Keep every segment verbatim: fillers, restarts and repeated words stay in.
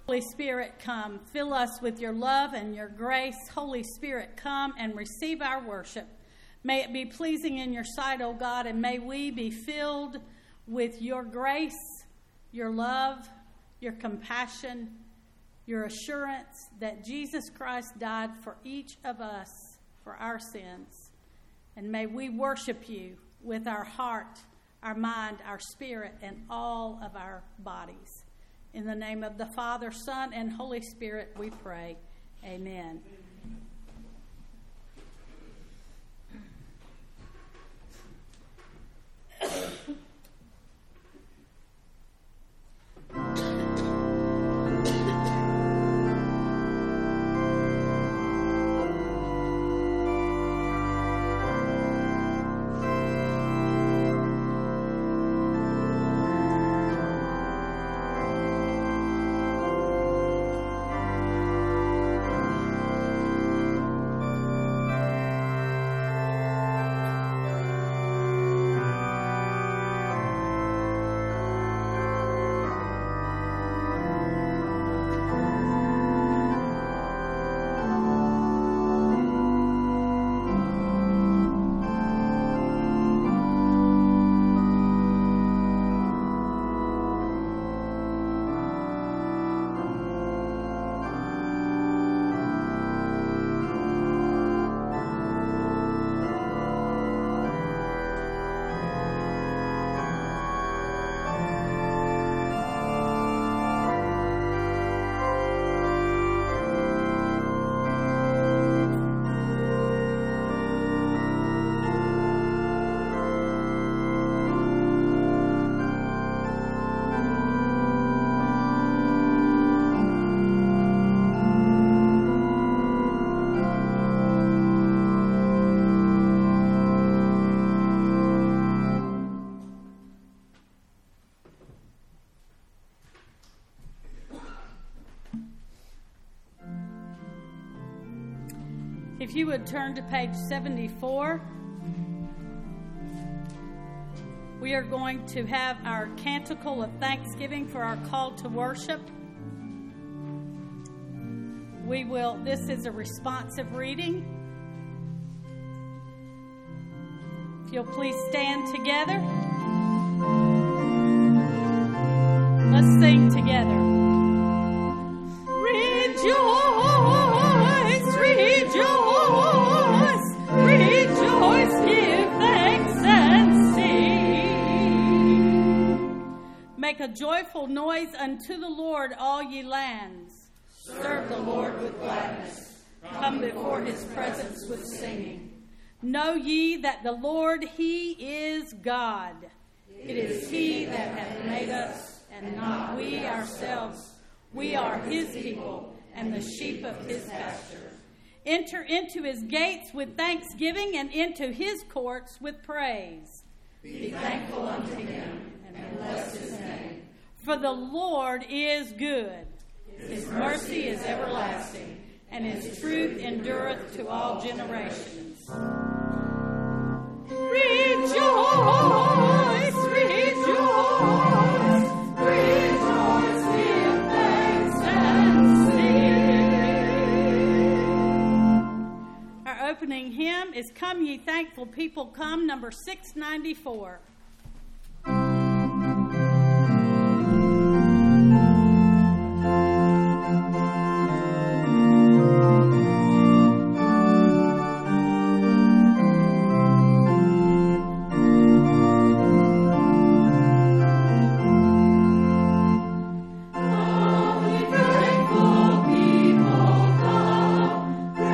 Holy Spirit, come. Fill us with your love and your grace. Holy Spirit, come and receive our worship. May it be pleasing in your sight, O God, and may we be filled with your grace, your love, your compassion, your assurance that Jesus Christ died for each of us for our sins. And may we worship you with our heart, our mind, our spirit, and all of our bodies. In the name of the Father, Son, and Holy Spirit, we pray. Amen. If you would turn to page seventy-four, we are going to have our canticle of thanksgiving for our call to worship. We will, this is a responsive reading. If you'll please stand together. Let's sing together. Rejoice, rejoice. Rejoice, give thanks and sing. Make a joyful noise unto the Lord, all ye lands. Serve the Lord with gladness. Come before his presence with singing. Know ye that the Lord, he is God. It is he that hath made us, and not we ourselves. We are his people, and the sheep of his pasture. Enter into his gates with thanksgiving, and into his courts with praise. Be thankful unto him, and bless his name. For the Lord is good. His mercy is everlasting, and his truth endureth to all generations. Rejoice, rejoice, rejoice, give thanks and sing. Our opening hymn is Come Ye Thankful People Come, number six ninety-four.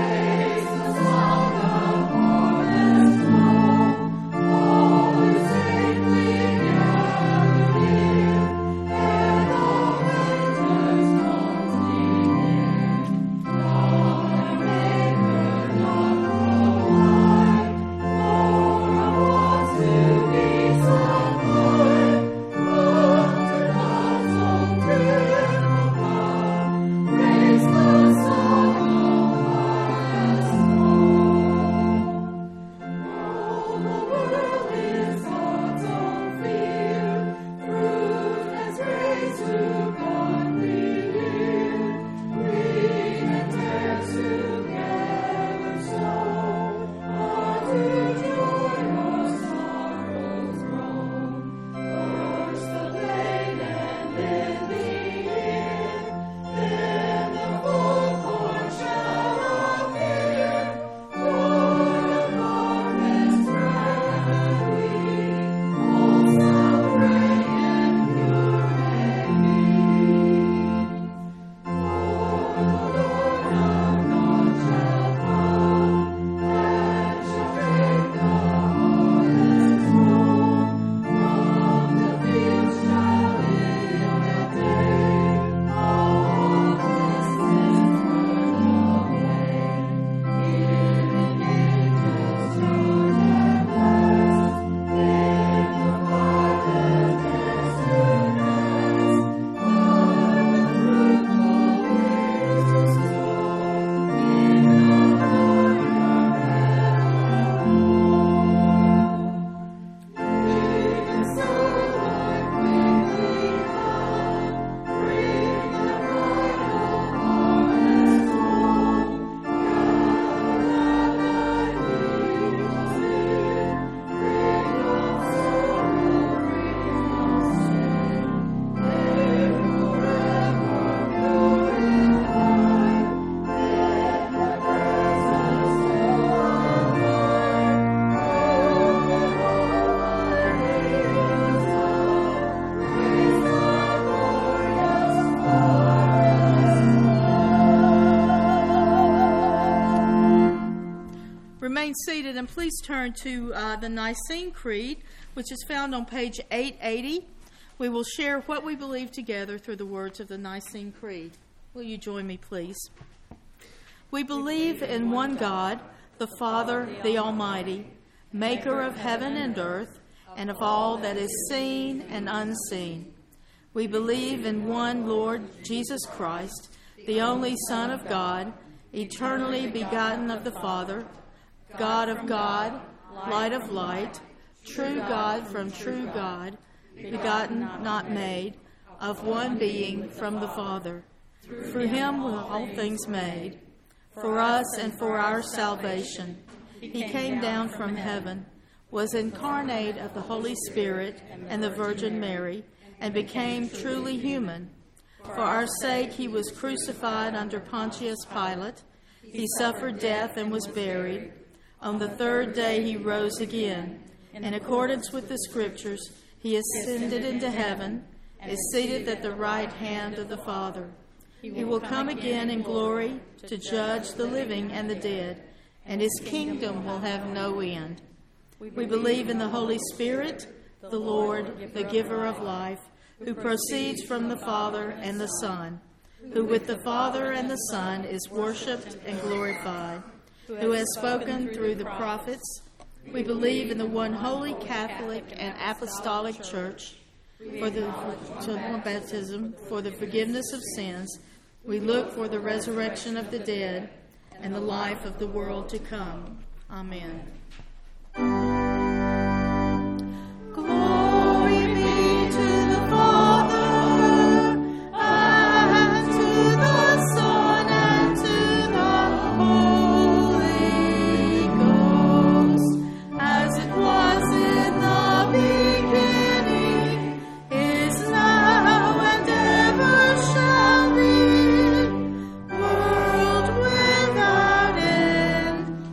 Praise the Son of God, Remain seated and please turn to uh, the Nicene Creed, which is found on page eight eighty. We will share what we believe together through the words of the Nicene Creed. Will you join me, please? We believe in one God, the Father, the Almighty, maker of heaven and earth, and of all that is seen and unseen. We believe in one Lord Jesus Christ, the only Son of God, eternally begotten of the Father, God of God, light of light, true God from true God, begotten, not made, of one being from the Father. Through him were all things made. For us and for our salvation, he came down from heaven, was incarnate of the Holy Spirit and the Virgin Mary, and became truly human. For our sake he was crucified under Pontius Pilate. He suffered death and was buried. On the third day he rose again. In accordance with the Scriptures, he ascended into heaven, is seated at the right hand of the Father. He will come again in glory to judge the living and the dead, and his kingdom will have no end. We believe in the Holy Spirit, the Lord, the giver of life, who proceeds from the Father and the Son, who with the Father and the Son is worshipped and glorified, who has spoken through the prophets. We believe in the one holy Catholic and Apostolic Church, for the baptism, for the forgiveness of sins. We look for the resurrection of the dead and the life of the world to come. Amen. Glory be to the Father, and to the Son, and to the Holy Ghost, as it was in the beginning, is now, and ever shall be, world without end.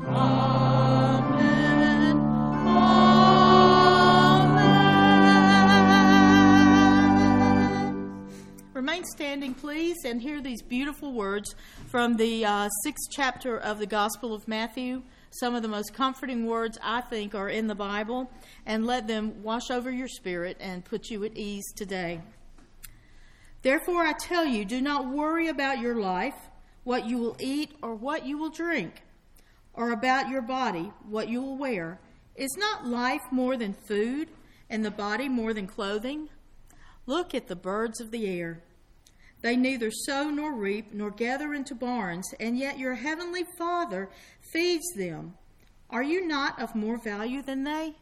Amen. Amen. Remain standing, please, and hear these beautiful words from the uh, sixth chapter of the Gospel of Matthew. Some of the most comforting words, I think, are in the Bible, and let them wash over your spirit and put you at ease today. Therefore, I tell you, do not worry about your life, what you will eat or what you will drink, or about your body, what you will wear. Is not life more than food, and the body more than clothing? Look at the birds of the air. They neither sow nor reap nor gather into barns, and yet your heavenly Father feeds them. Are you not of more value than they?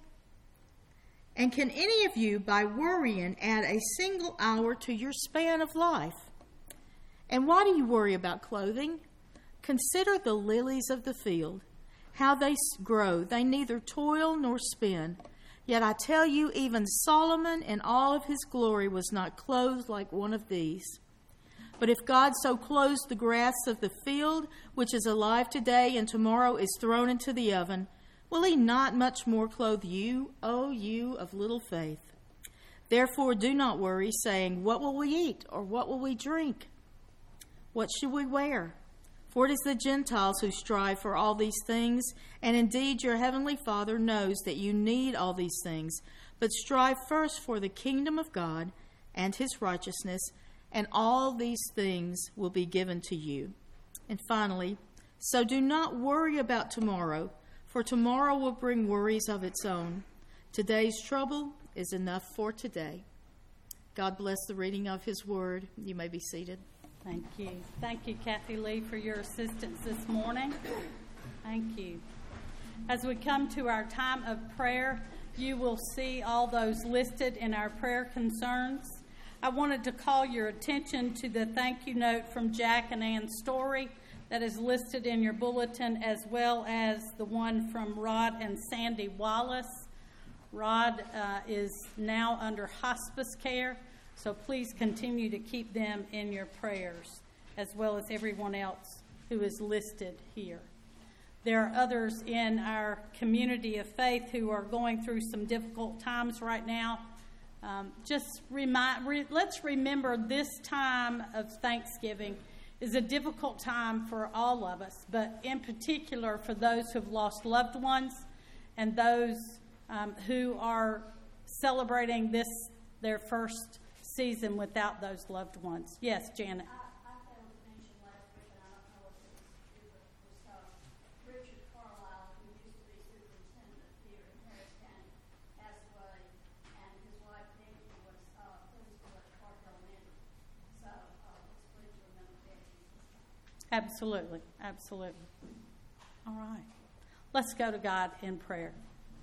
And can any of you, by worrying, add a single hour to your span of life? And why do you worry about clothing? Consider the lilies of the field, how they grow. They neither toil nor spin. Yet I tell you, even Solomon in all of his glory was not clothed like one of these. But if God so clothes the grass of the field, which is alive today and tomorrow is thrown into the oven, will he not much more clothe you, O you of little faith? Therefore do not worry, saying, what will we eat, or what will we drink? What should we wear? For it is the Gentiles who strive for all these things, and indeed your heavenly Father knows that you need all these things. But strive first for the kingdom of God and his righteousness, and all these things will be given to you. And finally, so do not worry about tomorrow, for tomorrow will bring worries of its own. Today's trouble is enough for today. God bless the reading of his word. You may be seated. Thank you. Thank you, Kathy Lee, for your assistance this morning. Thank you. As we come to our time of prayer, you will see all those listed in our prayer concerns. I wanted to call your attention to the thank you note from Jack and Ann Story that is listed in your bulletin, as well as the one from Rod and Sandy Wallace. Rod uh, is now under hospice care, so please continue to keep them in your prayers, as well as everyone else who is listed here. There are others in our community of faith who are going through some difficult times right now. Um, just remind, re, let's remember this time of Thanksgiving is a difficult time for all of us, but in particular for those who have lost loved ones and those um, who are celebrating this, their first season without those loved ones. Yes, Janet. I, I failed to mention last week, and I don't know if it was, it was uh, Richard Carlisle, who used to be superintendent here in Harris County, passed away, and his wife Becky was uh, principal at Clark Elementary. So uh, it's good to remember Becky. Absolutely, absolutely. All right. Let's go to God in prayer.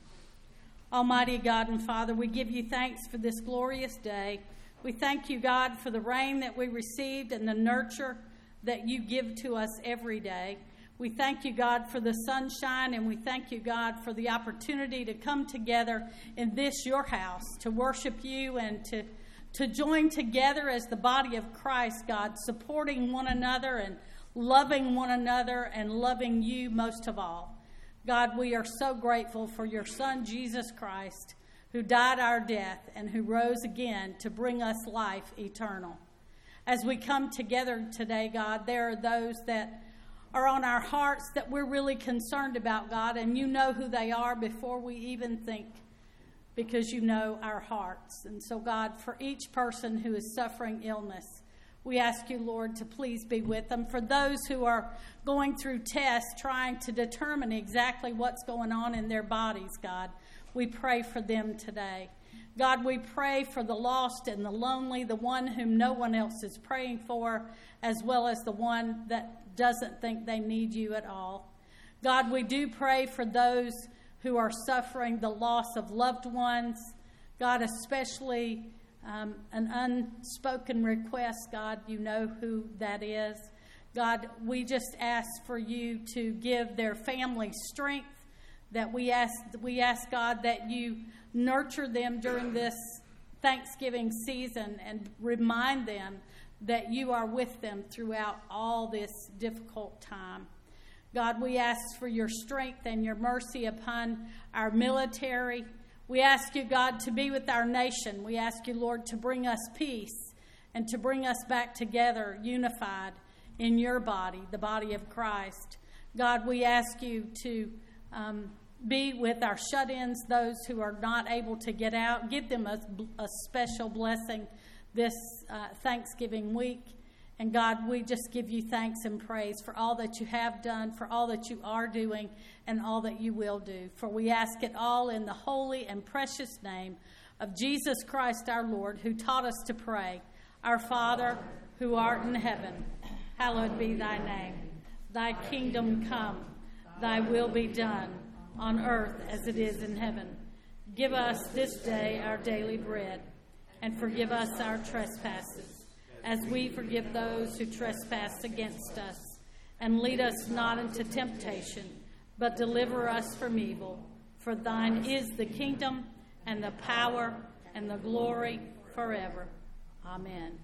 Almighty God and Father, we give you thanks for this glorious day. We thank you, God, for the rain that we received and the nurture that you give to us every day. We thank you, God, for the sunshine, and we thank you, God, for the opportunity to come together in this, your house, to worship you and to, to join together as the body of Christ, God, supporting one another and loving one another and loving you most of all. God, we are so grateful for your Son, Jesus Christ, who died our death and who rose again to bring us life eternal. As we come together today, God, there are those that are on our hearts that we're really concerned about, God, and you know who they are before we even think, because you know our hearts. And so, God, for each person who is suffering illness, we ask you, Lord, to please be with them. For those who are going through tests trying to determine exactly what's going on in their bodies, God, we pray for them today. God, we pray for the lost and the lonely, the one whom no one else is praying for, as well as the one that doesn't think they need you at all. God, we do pray for those who are suffering the loss of loved ones. God, especially Um, an unspoken request, God, you know who that is. God, we just ask for you to give their family strength, that we ask, we ask, God, that you nurture them during this Thanksgiving season and remind them that you are with them throughout all this difficult time. God, we ask for your strength and your mercy upon our military. We ask you, God, to be with our nation. We ask you, Lord, to bring us peace and to bring us back together, unified in your body, the body of Christ. God, we ask you to um, be with our shut-ins, those who are not able to get out. Give them a, a special blessing this uh, Thanksgiving week. And God, we just give you thanks and praise for all that you have done, for all that you are doing, and all that you will do. For we ask it all in the holy and precious name of Jesus Christ our Lord, who taught us to pray, Our Father, who art in heaven, hallowed be thy name. Thy kingdom come, thy will be done, on earth as it is in heaven. Give us this day our daily bread, and forgive us our trespasses, as we forgive those who trespass against us. And lead us not into temptation, but deliver us from evil. For thine is the kingdom, and the power, and the glory forever. Amen.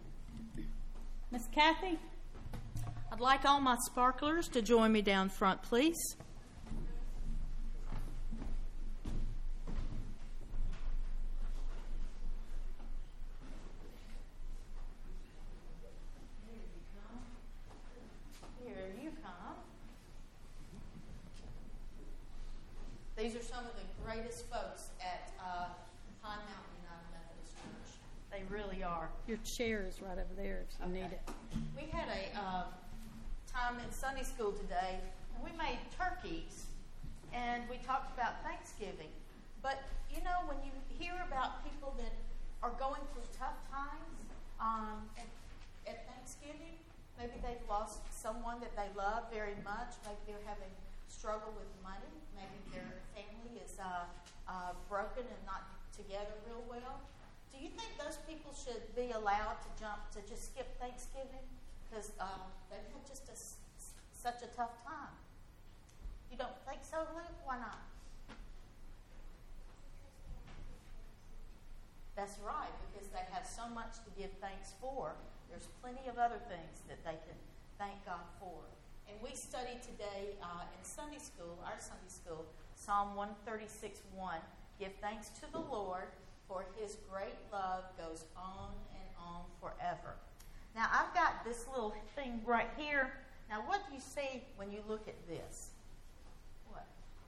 Miss Kathy? I'd like all my sparklers to join me down front, please. These are some of the greatest folks at uh, Pine Mountain United Methodist Church. They really are. Your chair is right over there if you Okay. need it. We had a uh, time in Sunday school today, and we made turkeys, and we talked about Thanksgiving. But, you know, when you hear about people that are going through tough times um, at, at Thanksgiving, maybe they've lost someone that they love very much. Maybe they're having struggle with money. Maybe their family is uh, uh, broken and not together real well. Do you think those people should be allowed to jump to just skip Thanksgiving because uh, they've had just a, such a tough time? You don't think so, Luke? Why not? That's right, because they have so much to give thanks for. There's plenty of other things that they can thank God for. And we studied today uh, in Sunday school, our Sunday school, Psalm one thirty-six one. Give thanks to the Lord, for his great love goes on and on forever. Now, I've got this little thing right here. Now, what do you see when you look at this? What?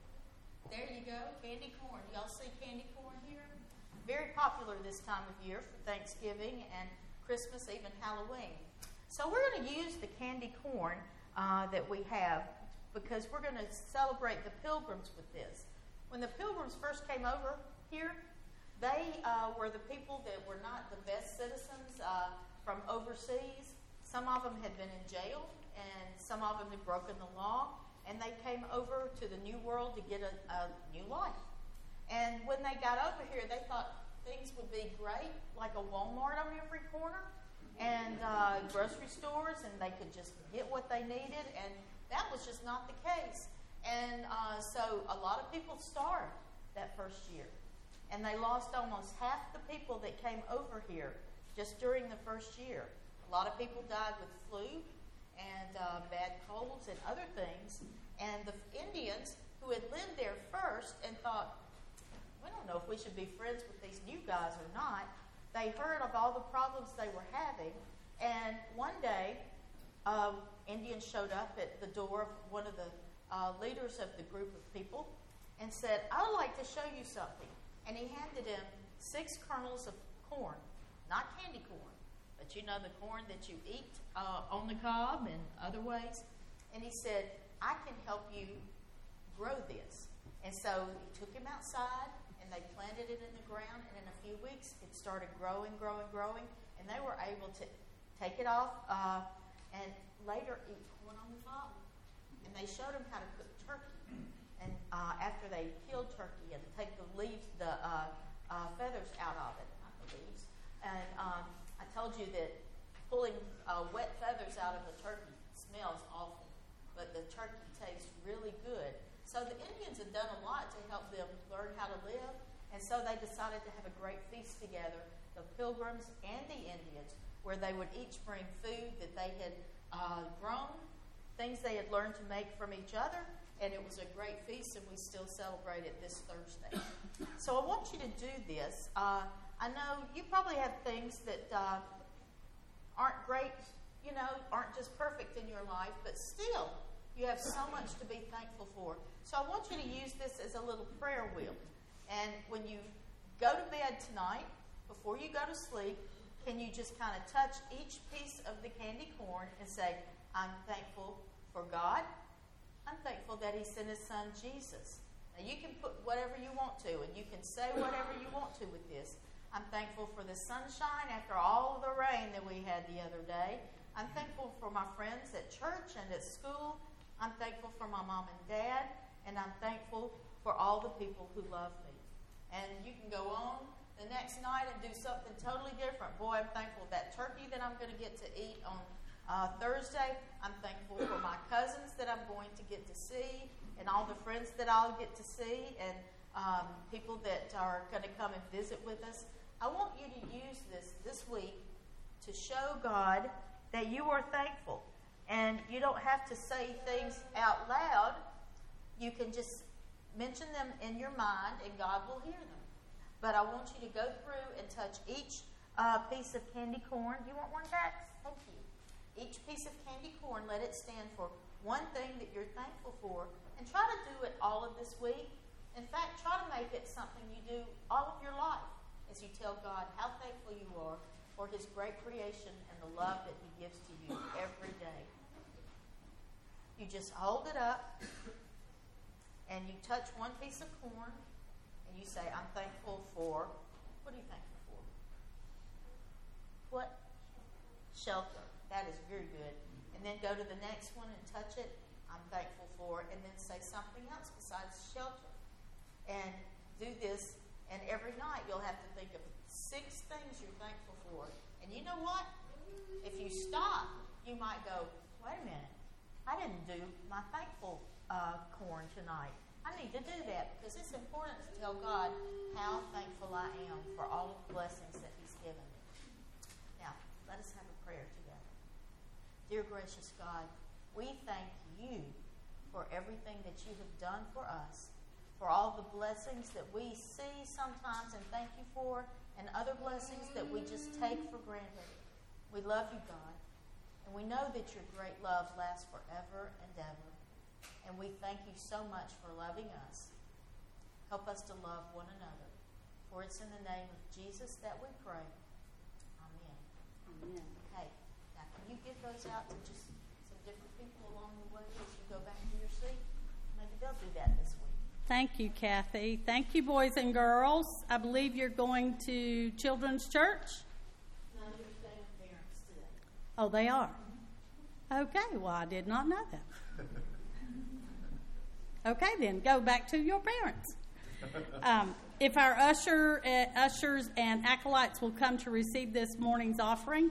There you go, candy corn. Y'all see candy corn here? Very popular this time of year for Thanksgiving and Christmas, even Halloween. So we're going to use the candy corn uh, that we have because we're going to celebrate the Pilgrims with this. When the Pilgrims first came over here, they uh, were the people that were not the best citizens uh, from overseas. Some of them had been in jail, and some of them had broken the law, and they came over to the New World to get a, a new life. And when they got over here, they thought things would be great, like a Walmart on every corner, and uh, grocery stores, and they could just get what they needed, and that was just not the case. And uh, so a lot of people starved that first year, and they lost almost half the people that came over here just during the first year. A lot of people died with flu and uh, bad colds and other things. And the Indians who had lived there first and thought, we don't know if we should be friends with these new guys or not, they heard of all the problems they were having. And one day, uh, Indians showed up at the door of one of the uh, leaders of the group of people and said, I'd like to show you something. And he handed him six kernels of corn. Not candy corn, but you know the corn that you eat uh, on the cob and other ways. And he said, I can help you grow this. And so he took him outside, and they planted it in the ground, and in a few weeks it started growing, growing, growing, and they were able to take it off uh, and later eat corn on the cob. And they showed him how to cook turkey. And uh, after they killed turkey and take the leaves, the uh, uh, feathers out of it, not the leaves. And um, I told you that pulling uh, wet feathers out of a turkey smells awful, but the turkey tastes really good. So the Indians had done a lot to help them learn how to live, and so they decided to have a great feast together, the Pilgrims and the Indians, where they would each bring food that they had uh, grown, things they had learned to make from each other, and it was a great feast, and we still celebrate it this Thursday. So I want you to do this. Uh, I know you probably have things that uh, aren't great, you know, aren't just perfect in your life, but still, you have so much to be thankful for. So I want you to use this as a little prayer wheel. And when you go to bed tonight, before you go to sleep, can you just kind of touch each piece of the candy corn and say, I'm thankful for God. I'm thankful that He sent His Son, Jesus. Now, you can put whatever you want to, and you can say whatever you want to with this. I'm thankful for the sunshine after all the rain that we had the other day. I'm thankful for my friends at church and at school. I'm thankful for my mom and dad. And I'm thankful for all the people who love me. And you can go on the next night and do something totally different. Boy, I'm thankful for that turkey that I'm going to get to eat on uh, Thursday. I'm thankful for my cousins that I'm going to get to see, and all the friends that I'll get to see, and um, people that are going to come and visit with us. I want you to use this this week to show God that you are thankful. And you don't have to say things out loud. You can just mention them in your mind, and God will hear them. But I want you to go through and touch each uh, piece of candy corn. Do you want one, Dax? Thank you. Each piece of candy corn, let it stand for one thing that you're thankful for. And try to do it all of this week. In fact, try to make it something you do all of your life as you tell God how thankful you are for His great creation and the love that He gives to you every day. You just hold it up and you touch one piece of corn and you say, I'm thankful for, what are you thankful for? What? Shelter. That is very good. And then go to the next one and touch it. I'm thankful for, and then say something else besides shelter. And do this, and every night you'll have to think of six things you're thankful for. And you know what? If you stop, you might go, wait a minute. I didn't do my thankful uh, corn tonight. I need to do that because it's important to tell God how thankful I am for all of the blessings that He's given me. Now, let us have a prayer together. Dear gracious God, we thank You for everything that You have done for us, for all the blessings that we see sometimes and thank You for, and other blessings that we just take for granted. We love you, God, and we know that your great love lasts forever and ever. And we thank you so much for loving us. Help us to love one another. For it's in the name of Jesus that we pray. Amen. Amen. Hey, now can you give those out to just some different people along the way as you go back to your seat? Maybe they'll do that this week. Thank you, Kathy. Thank you, boys and girls. I believe you're going to Children's Church. No, you're staying with parents today. Oh, they are? Okay, well, I did not know that. Okay, then, go back to your parents. Um, if our usher, uh, ushers and acolytes will come to receive this morning's offering.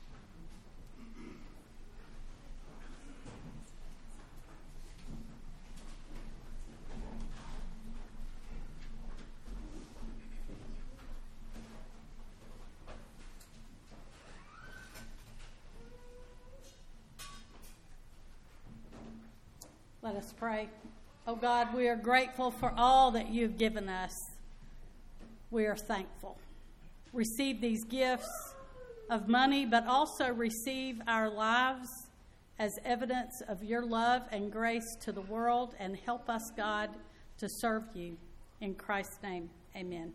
Let us pray. Oh God, we are grateful for all that you've given us. We are thankful. Receive these gifts of money, but also receive our lives as evidence of your love and grace to the world, and help us, God, to serve you. In Christ's name, amen.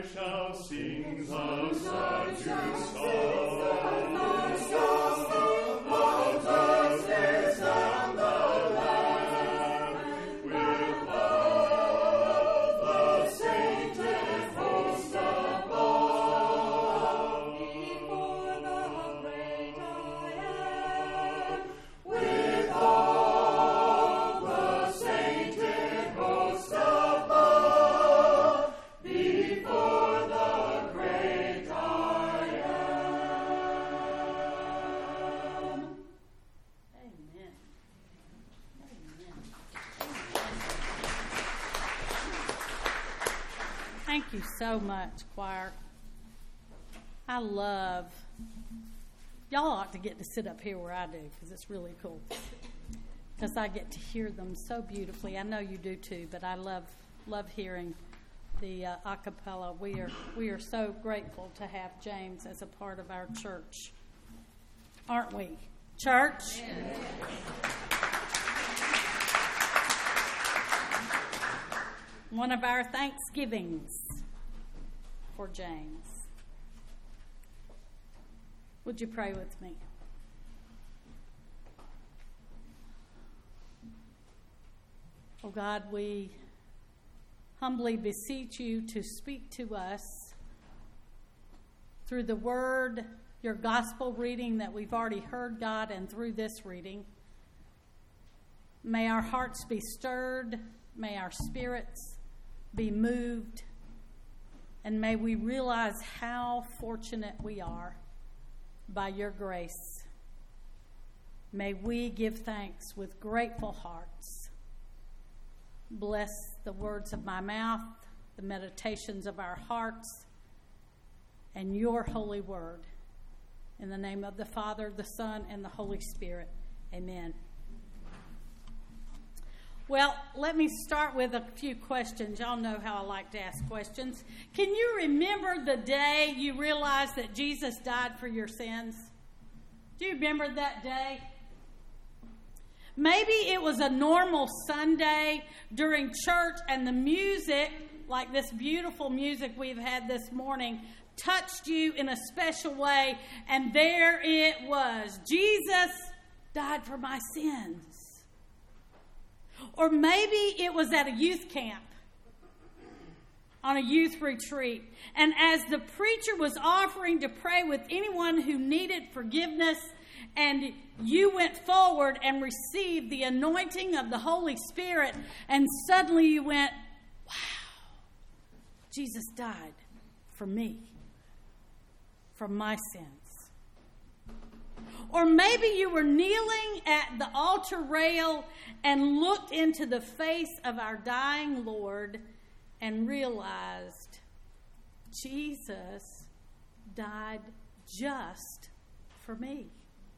shall sing the sad song. Thank you so much, choir. I love, y'all ought to get to sit up here where I do, because it's really cool. Because I get to hear them so beautifully. I know you do too, but I love love hearing the uh, a cappella. We are we are so grateful to have James as a part of our church, aren't we, church? Yeah. One of our Thanksgivings for James. Would you pray with me? Oh God, we humbly beseech you to speak to us through the word, your gospel reading that we've already heard, God, and through this reading. May our hearts be stirred, may our spirits be moved, and may we realize how fortunate we are by your grace. May we give thanks with grateful hearts. Bless the words of my mouth, the meditations of our hearts, and your holy word. In the name of the Father, the Son, and the Holy Spirit. Amen. Well, let me start with a few questions. Y'all know how I like to ask questions. Can you remember the day you realized that Jesus died for your sins? Do you remember that day? Maybe it was a normal Sunday during church and the music, like this beautiful music we've had this morning, touched you in a special way, and there it was. Jesus died for my sins. Or maybe it was at a youth camp, on a youth retreat, and as the preacher was offering to pray with anyone who needed forgiveness, and you went forward and received the anointing of the Holy Spirit, and suddenly you went, wow, Jesus died for me, for my sins. Or maybe you were kneeling at the altar rail and looked into the face of our dying Lord and realized Jesus died just for me.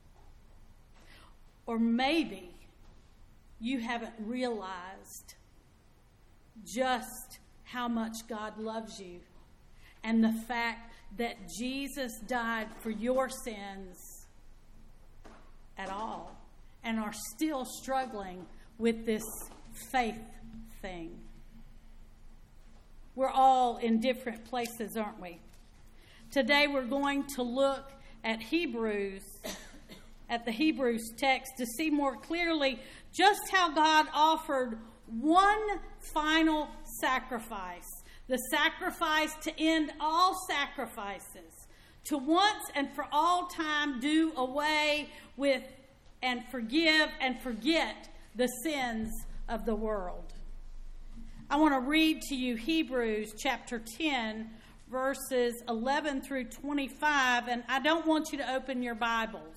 Or maybe you haven't realized just how much God loves you and the fact that Jesus died for your sins at all, and are still struggling with this faith thing. We're all in different places, aren't we? Today we're going to look at Hebrews, at the Hebrews text, to see more clearly just how God offered one final sacrifice, the sacrifice to end all sacrifices, to once and for all time do away with and forgive and forget the sins of the world. I want to read to you Hebrews chapter ten, verses eleven through twenty-five, and I don't want you to open your Bibles.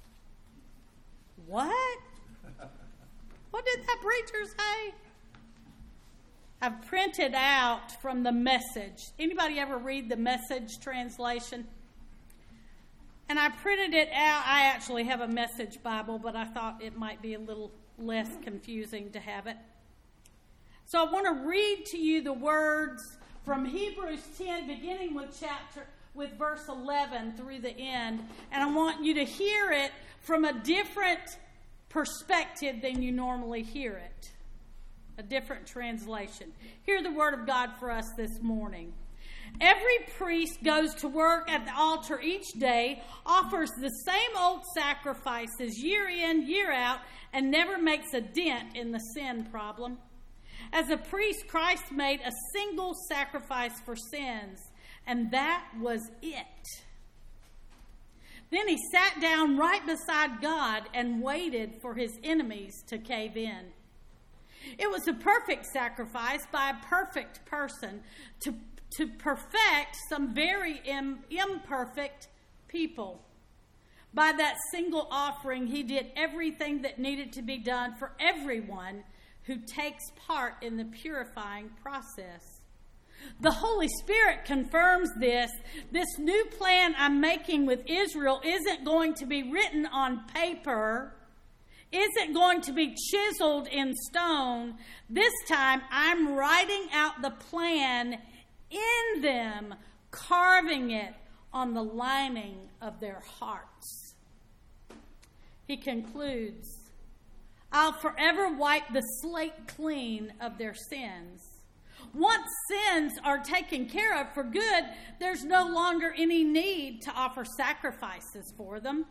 What? What did that preacher say? I've printed out from the Message. Anybody ever read the Message translation? And I printed it out. I actually have a Message Bible, but I thought it might be a little less confusing to have it. So I want to read to you the words from Hebrews ten, beginning with chapter with verse eleven through the end. And I want you to hear it from a different perspective than you normally hear it. A different translation. Hear the word of God for us this morning. Every priest goes to work at the altar each day, offers the same old sacrifices year in, year out, and never makes a dent in the sin problem. As a priest, Christ made a single sacrifice for sins, and that was it. Then he sat down right beside God and waited for his enemies to cave in. It was a perfect sacrifice by a perfect person to, to perfect some very im, imperfect people. By that single offering, he did everything that needed to be done for everyone who takes part in the purifying process. The Holy Spirit confirms this. This new plan I'm making with Israel isn't going to be written on paper, isn't going to be chiseled in stone. This time I'm writing out the plan in them, carving it on the lining of their hearts. He concludes, I'll forever wipe the slate clean of their sins. Once sins are taken care of for good, there's no longer any need to offer sacrifices for them.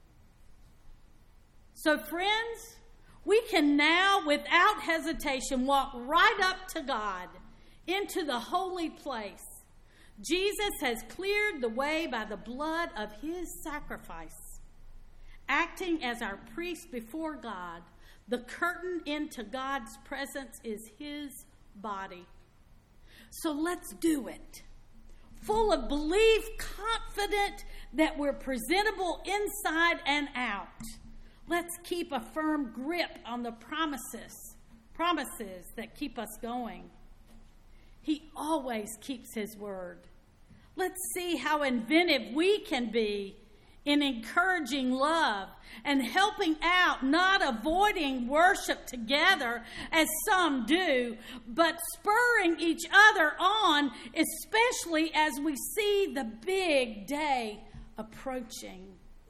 So, friends, we can now, without hesitation, walk right up to God into the holy place. Jesus has cleared the way by the blood of his sacrifice. Acting as our priest before God, the curtain into God's presence is his body. So let's do it. Full of belief, confident that we're presentable inside and out. Let's keep a firm grip on the promises, promises that keep us going. He always keeps his word. Let's see how inventive we can be in encouraging love and helping out, not avoiding worship together as some do, but spurring each other on, especially as we see the big day approaching.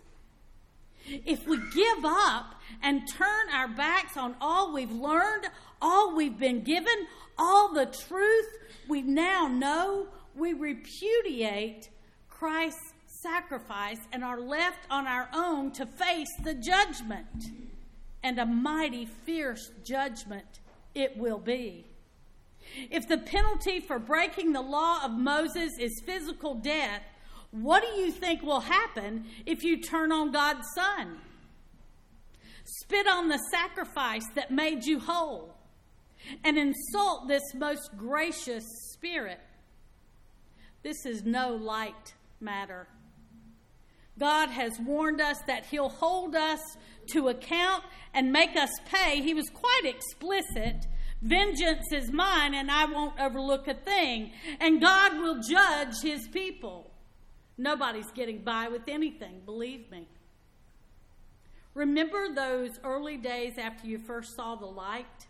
If we give up and turn our backs on all we've learned, all we've been given, all the truth we now know, we repudiate Christ's sacrifice and are left on our own to face the judgment. And a mighty fierce judgment it will be. If the penalty for breaking the law of Moses is physical death, what do you think will happen if you turn on God's Son? Spit on the sacrifice that made you whole and insult this most gracious Spirit. This is no light matter. God has warned us that he'll hold us to account and make us pay. He was quite explicit. Vengeance is mine, and I won't overlook a thing. And God will judge his people. Nobody's getting by with anything, believe me. Remember those early days after you first saw the light?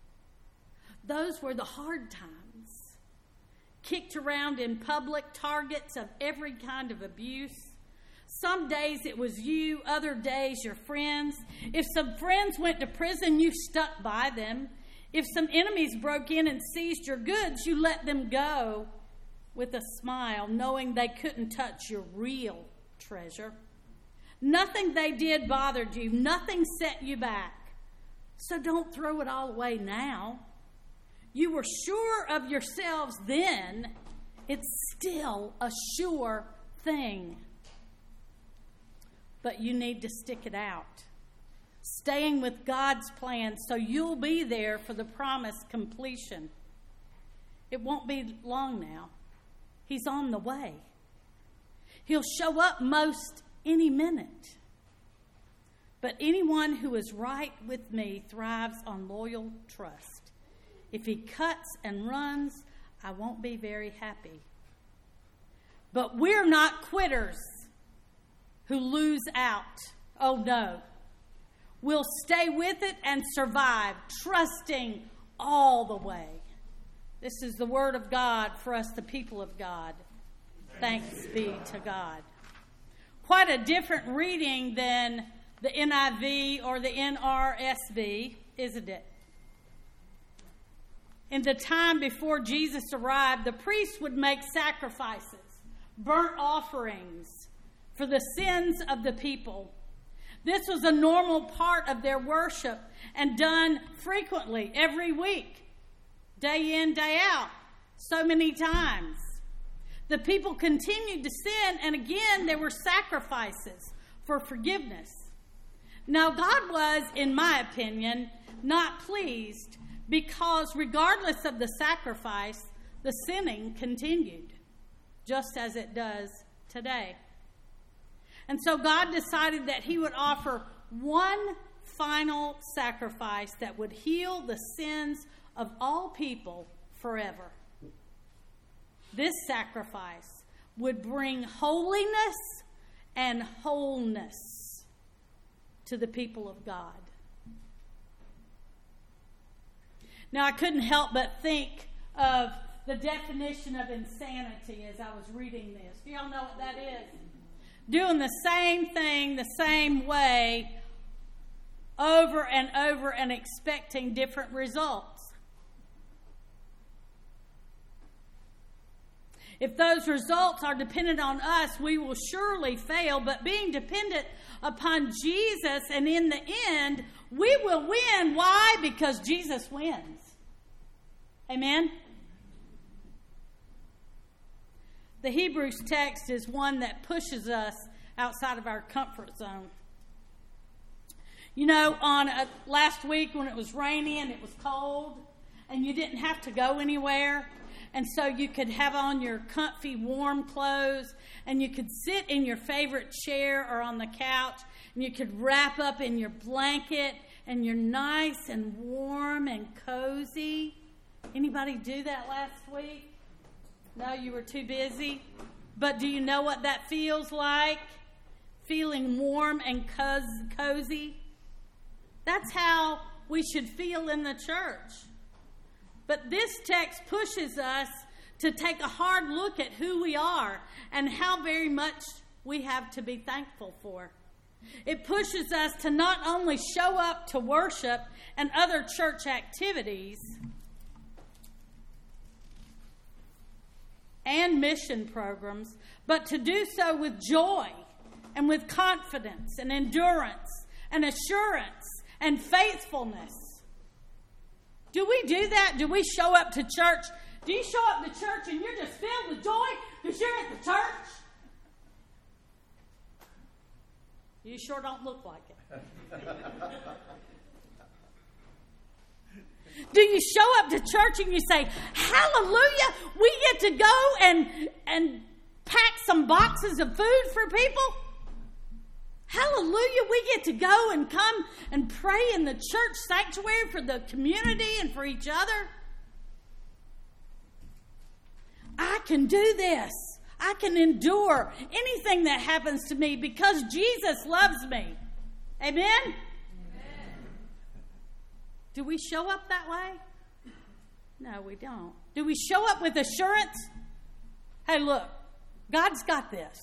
Those were the hard times. Kicked around in public, targets of every kind of abuse. Some days it was you, other days your friends. If some friends went to prison, you stuck by them. If some enemies broke in and seized your goods, you let them go with a smile, knowing they couldn't touch your real treasure. Nothing they did bothered you. Nothing set you back. So don't throw it all away now. You were sure of yourselves then. It's still a sure thing. But you need to stick it out, staying with God's plan so you'll be there for the promised completion. It won't be long now. He's on the way. He'll show up most any minute. But anyone who is right with me thrives on loyal trust. If he cuts and runs, I won't be very happy. But we're not quitters who lose out. Oh no. We'll stay with it and survive, trusting all the way. This is the word of God for us, the people of God. Thanks be to God. Quite a different reading than the N I V or the N R S V, isn't it? in the time before Jesus arrived, the priests would make sacrifices, burnt offerings for the sins of the people. This was a normal part of their worship and done frequently, every week, day in, day out, so many times. The people continued to sin, and again, there were sacrifices for forgiveness. Now, God was, in my opinion, not pleased because regardless of the sacrifice, the sinning continued, just as it does today. And so God decided that he would offer one final sacrifice that would heal the sins of all people forever. This sacrifice would bring holiness and wholeness to the people of God. Now, I couldn't help but think of the definition of insanity as I was reading this. Do y'all know what that is? Doing the same thing the same way over and over and expecting different results. If those results are dependent on us, we will surely fail. But being dependent upon Jesus, and in the end, we will win. Why? Because Jesus wins. Amen? The Hebrews text is one that pushes us outside of our comfort zone. You know, on a, last week when it was rainy and it was cold and you didn't have to go anywhere, and so you could have on your comfy, warm clothes, and you could sit in your favorite chair or on the couch, and you could wrap up in your blanket, and you're nice and warm and cozy. Anybody do that last week? No, you were too busy. But do you know what that feels like? Feeling warm and cozy? That's how we should feel in the church. But this text pushes us to take a hard look at who we are and how very much we have to be thankful for. It pushes us to not only show up to worship and other church activities and mission programs, but to do so with joy and with confidence and endurance and assurance and faithfulness. Do we do that? Do we show up to church? Do you show up to church and you're just filled with joy because you're at the church? You sure don't look like it. Do you show up to church and you say, hallelujah, we get to go and, and pack some boxes of food for people? Hallelujah, we get to go and come and pray in the church sanctuary for the community and for each other. I can do this. I can endure anything that happens to me because Jesus loves me. Amen? Amen. Do we show up that way? No, we don't. Do we show up with assurance? Hey, look, God's got this.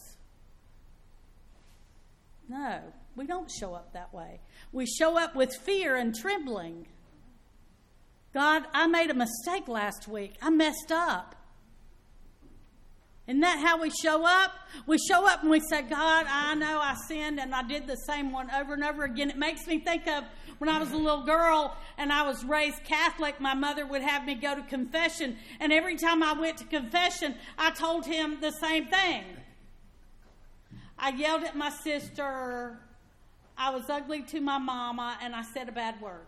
No, we don't show up that way. We show up with fear and trembling. God, I made a mistake last week. I messed up. Isn't that how we show up? We show up and we say, God, I know I sinned and I did the same one over and over again. It makes me think of when I was a little girl and I was raised Catholic. My mother would have me go to confession. And every time I went to confession, I told him the same thing. I yelled at my sister. I was ugly to my mama, and I said a bad word.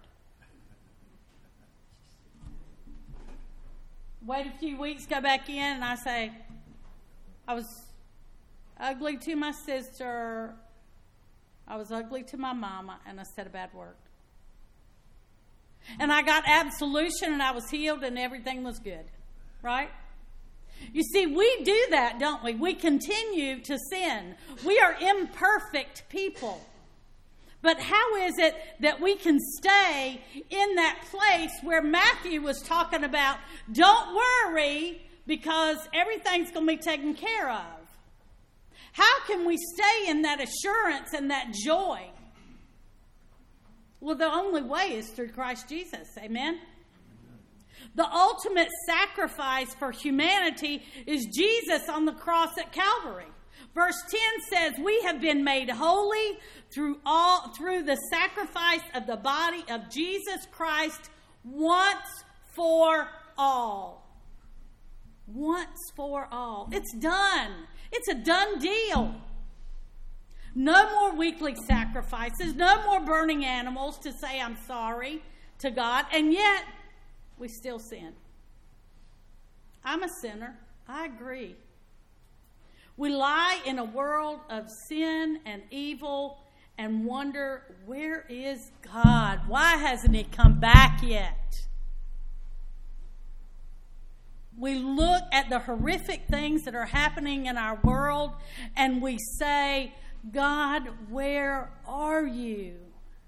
Wait a few weeks, go back in, and I say, I was ugly to my sister, I was ugly to my mama, and I said a bad word. And I got absolution, and I was healed, and everything was good. Right? You see, we do that, don't we? We continue to sin. We are imperfect people. But how is it that we can stay in that place where Matthew was talking about, don't worry, because everything's going to be taken care of? How can we stay in that assurance and that joy? Well, the only way is through Christ Jesus. Amen? The ultimate sacrifice for humanity is Jesus on the cross at Calvary. Verse ten says, we have been made holy through all through the sacrifice of the body of Jesus Christ once for all. Once for all. It's done. It's a done deal. No more weekly sacrifices. No more burning animals to say I'm sorry to God. And yet, we still sin. I'm a sinner. I agree. We lie in a world of sin and evil and wonder, where is God? Why hasn't He come back yet? We look at the horrific things that are happening in our world and we say, God, where are you?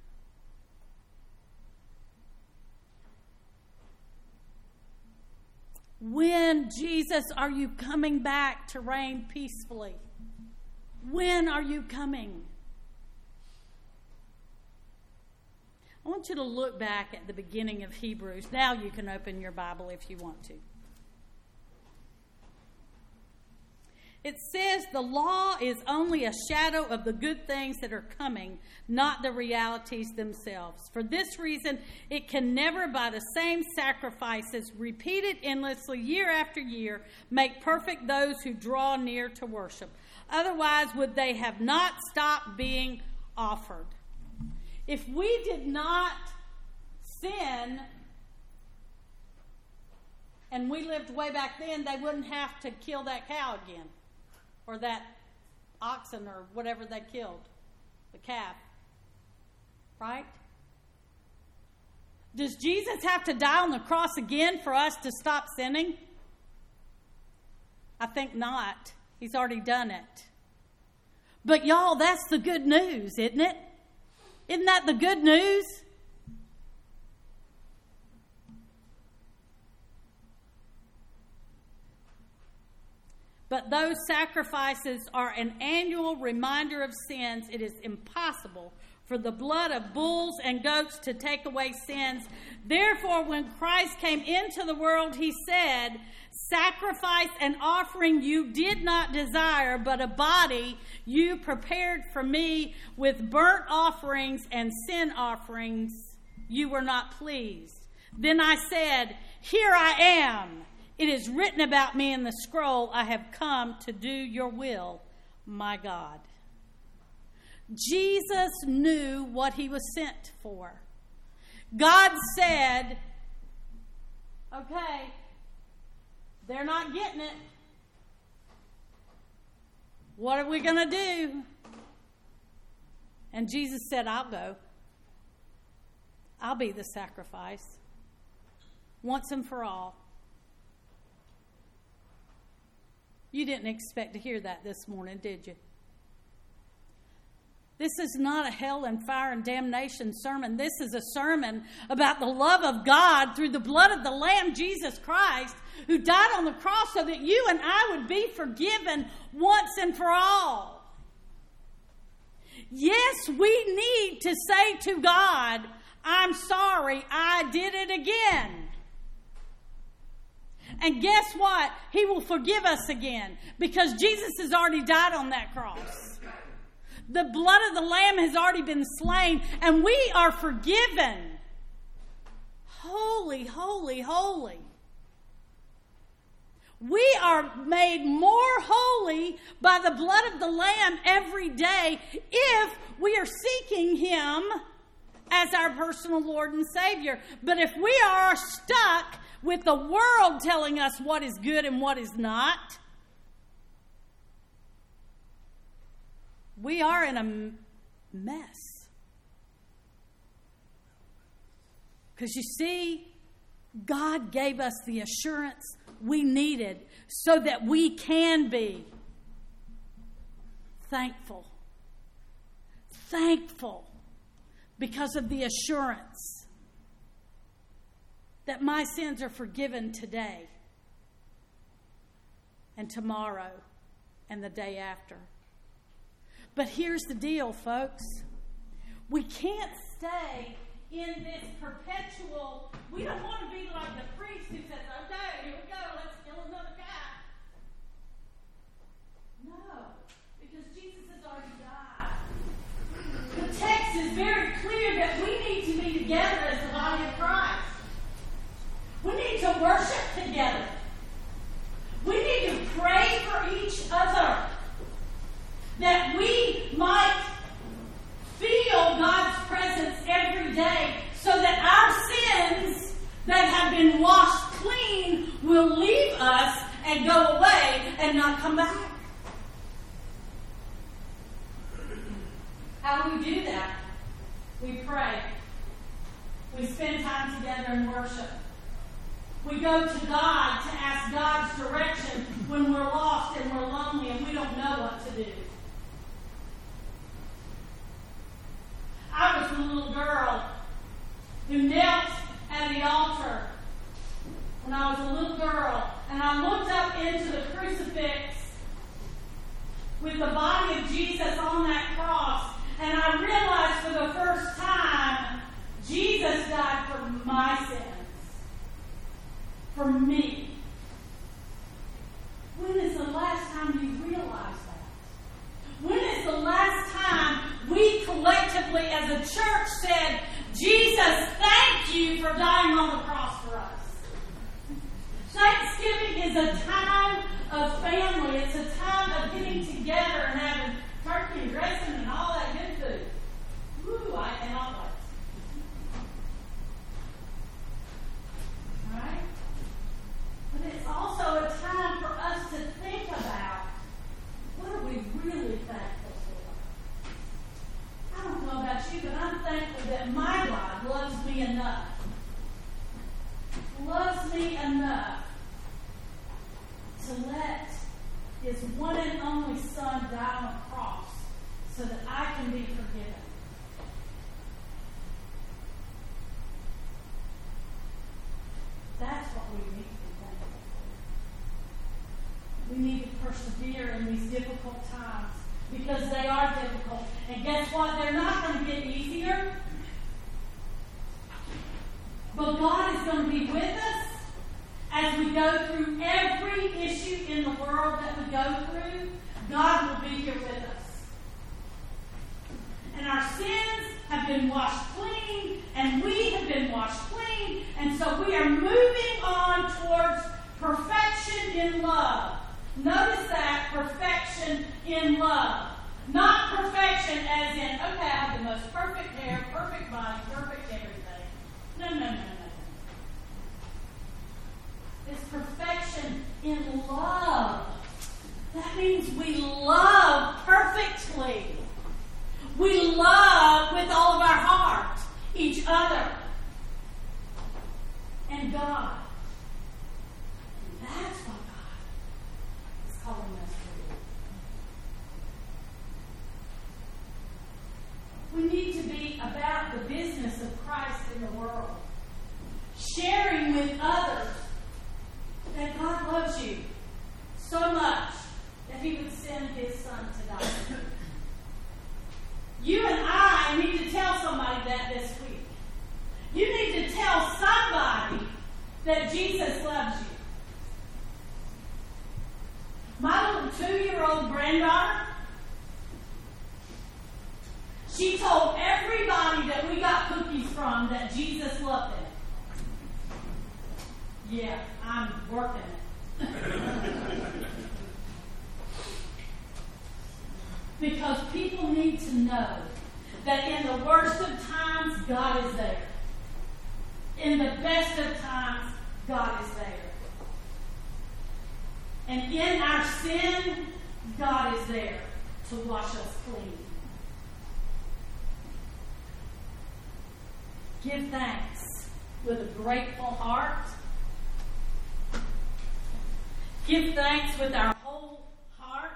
When, Jesus, are you coming back to reign peacefully? When are you coming? I want you to look back at the beginning of Hebrews. Now you can open your Bible if you want to. It says the law is only a shadow of the good things that are coming, not the realities themselves. For this reason, it can never, by the same sacrifices, repeated endlessly year after year, make perfect those who draw near to worship. Otherwise, would they have not stopped being offered? If we did not sin, and we lived way back then, they wouldn't have to kill that cow again. Or that oxen or whatever they killed. The calf. Right? Does Jesus have to die on the cross again for us to stop sinning? I think not. He's already done it. But y'all, that's the good news, isn't it? Isn't that the good news? But those sacrifices are an annual reminder of sins. It is impossible for the blood of bulls and goats to take away sins. Therefore, when Christ came into the world, he said, sacrifice and offering you did not desire, but a body you prepared for me. With burnt offerings and sin offerings you were not pleased. Then I said, here I am. It is written about me in the scroll, I have come to do your will, my God. Jesus knew what he was sent for. God said, okay, they're not getting it. What are we going to do? And Jesus said, I'll go. I'll be the sacrifice. Once and for all. You didn't expect to hear that this morning, did you? This is not a hell and fire and damnation sermon. This is a sermon about the love of God through the blood of the Lamb, Jesus Christ, who died on the cross so that you and I would be forgiven once and for all. Yes, we need to say to God, I'm sorry, I did it again. And guess what? He will forgive us again because Jesus has already died on that cross. The blood of the Lamb has already been slain and we are forgiven. Holy, holy, holy. We are made more holy by the blood of the Lamb every day if we are seeking Him as our personal Lord and Savior. But if we are stuck with the world telling us what is good and what is not, we are in a mess. Because you see, God gave us the assurance we needed so that we can be thankful. Thankful because of the assurance that my sins are forgiven today and tomorrow and the day after. But here's the deal, folks. We can't stay in this perpetual, we don't want to be like the priest who says, okay, here we go, let's kill another guy. No, because Jesus has already died. The text is very clear that we need to be together as the body of Christ. We need to worship together. We need to pray for each other, that we might feel God's presence every day, so that our sins that have been washed clean will leave us and go away and not come back. How do we do that? We pray. We spend time together in worship. We go to God to ask God's direction when we're lost and we're lonely and we don't know what to do. I was a little girl who knelt at the altar when I was a little girl, and I looked up into the crucifix with the body of Jesus on that cross, and I realized for the first time Jesus died for my sins. For me. When is the last time you realized that? When is the last time we collectively as a church said, Jesus, thank you for dying on the cross for us? Thanksgiving is a time of family. It's a time of getting together and having turkey and dressing and all that good food. Woo, I cannot wait. Right? But it's also a time for us to think about, what are we really thankful for? I don't know about you, but I'm thankful that my God loves me enough. Loves me enough to let his one and only Son die on a cross so that I can be forgiven. That's what we need to be thankful for. We need to persevere in these difficult times because they are difficult. And guess what? They're not going to get easier. But God is going to be with us as we go through every issue in the world that we go through. God will be here with us. And our sins have been washed clean, and we have been washed clean, and so we are moving on towards perfection in love. Notice that, perfection in love. Not perfection as in, okay, I have the most perfect hair, perfect body, perfect everything. No, no, no, no. It's perfection in love. That means we love perfectly. We love with all of our heart each other and God. That's what God is calling us to do. We need to be about the business of Christ in the world, sharing with others that God loves you so much that he would send his Son to die for you. You and I need to tell somebody that this week. You need to tell somebody that Jesus loves you. My little two-year-old granddaughter, she told everybody that we got cookies from that Jesus loved them. Yeah, I'm working it. Because people need to know that in the worst of times, God is there. In the best of times, God is there. And in our sin, God is there to wash us clean. Give thanks with a grateful heart. Give thanks with our whole heart.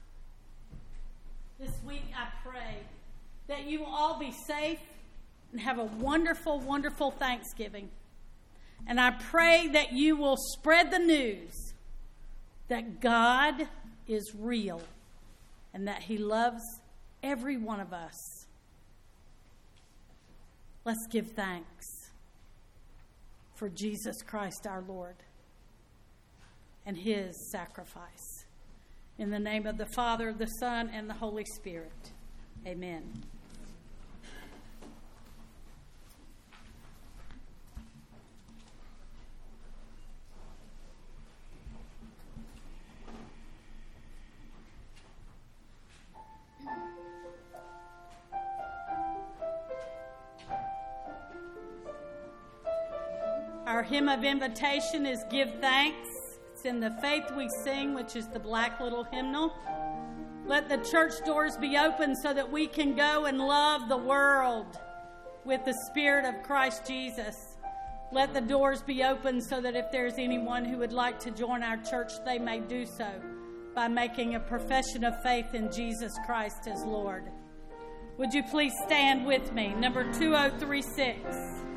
This week I pray that you will all be safe and have a wonderful, wonderful Thanksgiving. And I pray that you will spread the news that God is real and that he loves every one of us. Let's give thanks for Jesus Christ our Lord and his sacrifice. In the name of the Father, the Son, and the Holy Spirit. Amen. Our hymn of invitation is Give Thanks. It's in the Faith We Sing, which is the black little hymnal. Let the church doors be open so that we can go and love the world with the Spirit of Christ Jesus. Let the doors be open so that if there's anyone who would like to join our church, they may do so by making a profession of faith in Jesus Christ as Lord. Would you please stand with me? Number two oh three six.